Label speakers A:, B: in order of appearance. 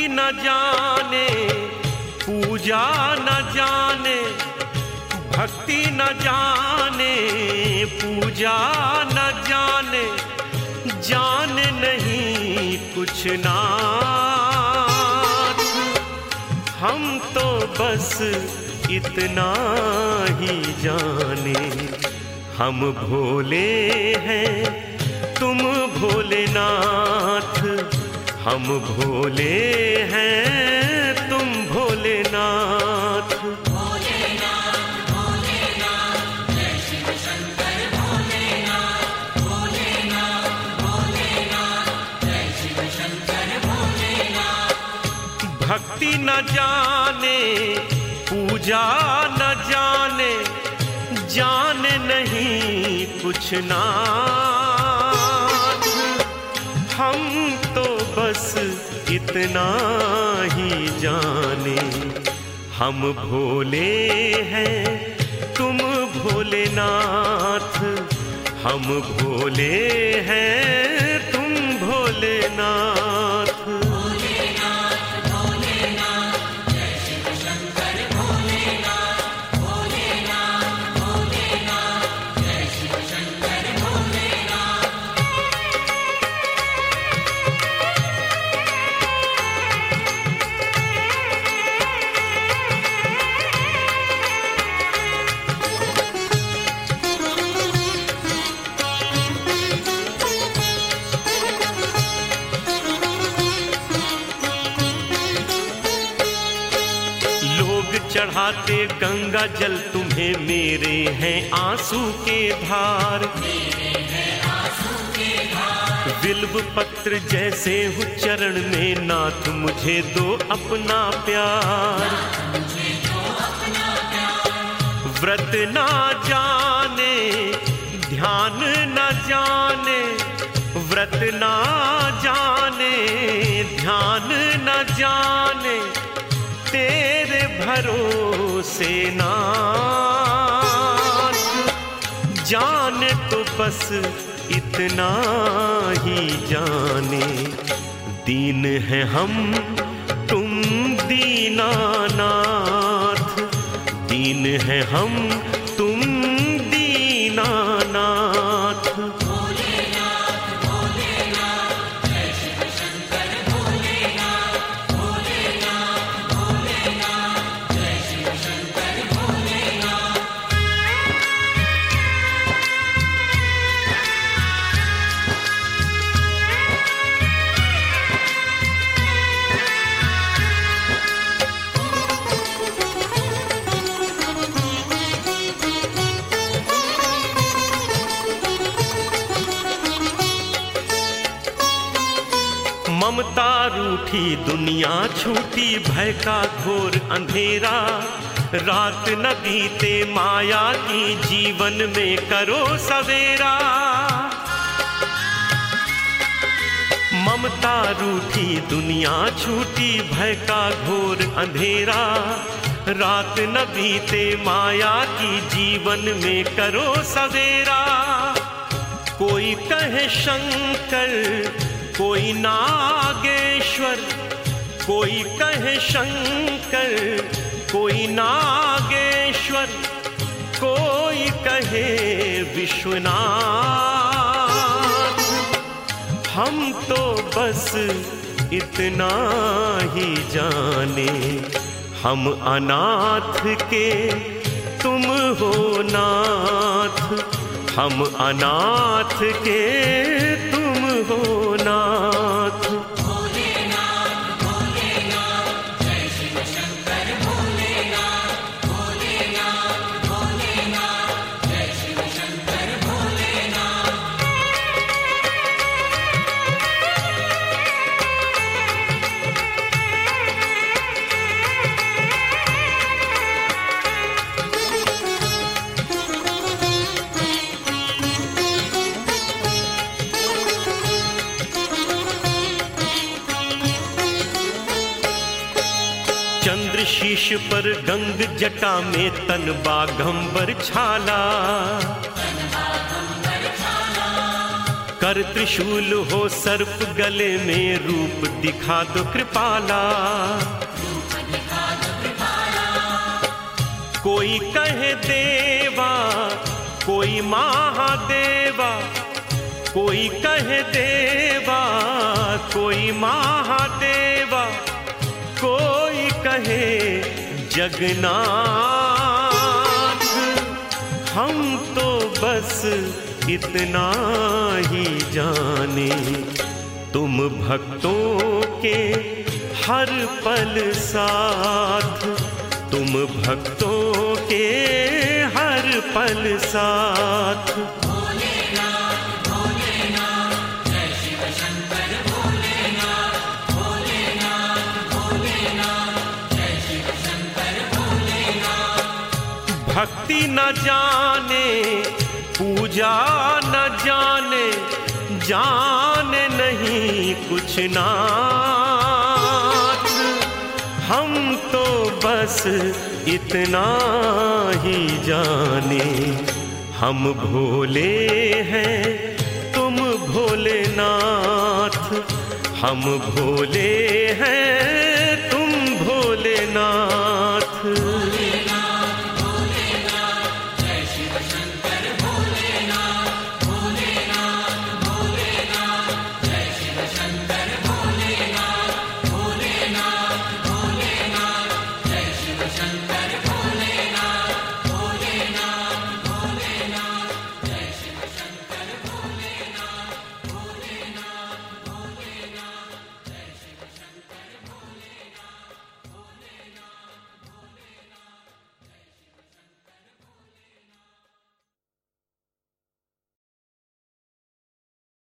A: न जाने पूजा न जाने, भक्ति न जाने पूजा न जाने, जाने नहीं कुछ नाथ। हम तो बस इतना ही जाने, हम भोले हैं तुम भोलेनाथ, हम भोले हैं तुम भोलेनाथ।
B: भोलेनाथ भोलेनाथ जय शिव शंकर भोलेनाथ, भोलेनाथ भोलेनाथ जय शिव शंकर भोलेनाथ।
A: भक्ति न जाने पूजा न जाने, जाने नहीं कुछ नाथ। हम तो बस इतना ही जाने, हम भोले हैं तुम भोलेनाथ, हम भोले हैं तुम भोलेनाथ। चढ़ाते गंगा जल तुम्हें, मेरे हैं आंसू के धार, बिल्व पत्र जैसे हूँ चरण में, नाथ मुझे दो अपना प्यार। व्रत ना जाने ध्यान न जाने, व्रत ना जाने ध्यान न जाने, तेरे भरोसे नाथ। जाने तो बस इतना ही जाने, दीन है हम तुम दीनानाथ, दीन है हम तुम दीनानाथ। ममता रूठी दुनिया छूटी, भय का घोर अंधेरा, रात न बीते माया की, जीवन में करो सवेरा। ममता रूठी दुनिया छूटी, भय का घोर अंधेरा, रात न बीते माया की, जीवन में करो सवेरा। कोई कहे शंकर कोई नागेश्वर, कोई कहे शंकर कोई नागेश्वर, कोई कहे विश्वनाथ। हम तो बस इतना ही जाने, हम अनाथ के तुम हो नाथ, हम अनाथ के तुम हो नाथ। चंद्र शीश पर गंग जटा में, तन बाघंबर छाला, कर त्रिशूल हो सर्प गले में, रूप दिखा दो कृपाला। कोई कहे देवा, कोई महादेवा, कोई कहे देवा, कोई महादेवा, कोई कहे जगन्नाथ। हम तो बस इतना ही जाने, तुम भक्तों के हर पल साथ, तुम भक्तों के हर पल साथ।
B: भोलेनाथ भोलेनाथ जय शिव शंकर भोलेनाथ, भोलेनाथ भोलेनाथ जय शिव शंकर भोलेनाथ।
A: भक्ति न जाने, पूजा न जाने, जाने नहीं कुछ नाथ। हम तो बस इतना ही जाने, हम भोले हैं तुम भोलेनाथ, हम भोले हैं तुम भोलेनाथ।